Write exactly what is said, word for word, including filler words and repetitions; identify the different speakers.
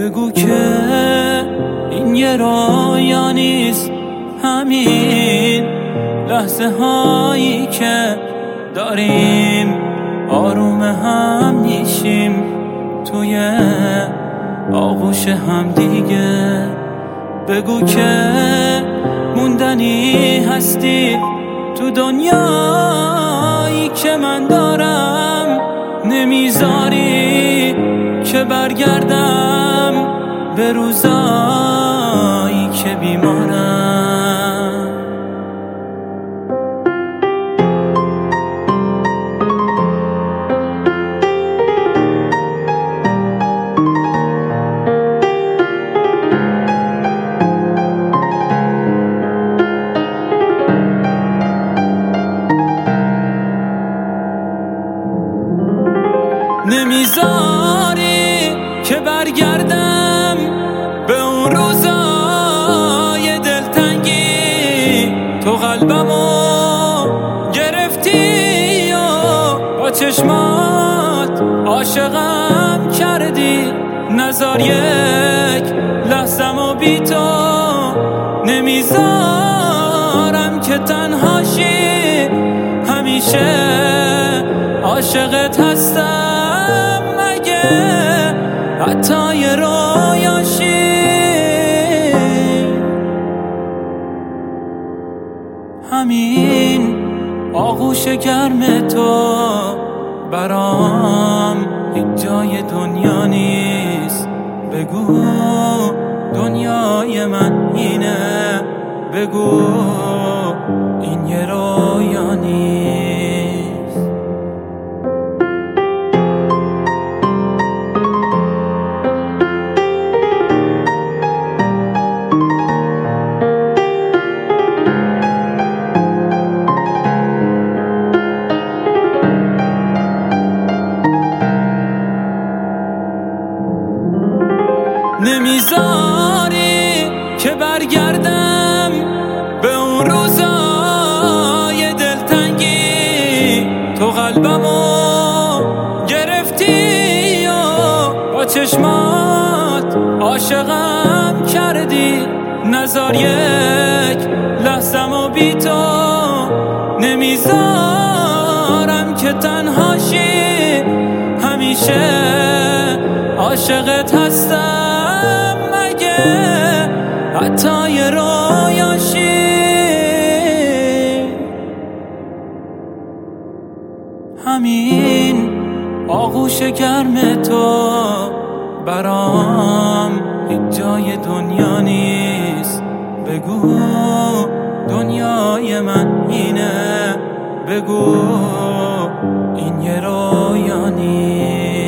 Speaker 1: بگو که این یه رویا نیست، همین لحظه هایی که داریم آروم هم میشیم توی آغوش هم دیگه. بگو که موندنی هستی تو دنیایی که من دارم، نمیذاری که برگردم به روزایی که بیمارم. نمیذاری که برگردم به اون روزای دلتنگی، تو قلبمو گرفتی و با چشمات عاشقم کردی، نذار یک لحظه‌مو بی تو، نمیذارم که تنهاشی، همیشه عاشقت هستم مگه حتی یه رویاشی. همین آغوش گرم تو برام هیچ جای دنیا نیست. بگو دنیای من اینه، بگو این یه رویا نیست. نمیذاری که برگردم به اون روزای دلتنگی، تو قلبمو گرفتی و با چشمات عاشقم کردی، نذار یک لحظه‌مو بی تو، نمیذارم که تنهاشی، همیشه عاشقت هستم مگه حتی یه رویاشی. همین آغوش گرم تو برام هیچ جای دنیا نیست. بگو دنیای من اینه، بگو این یه رویا نیست.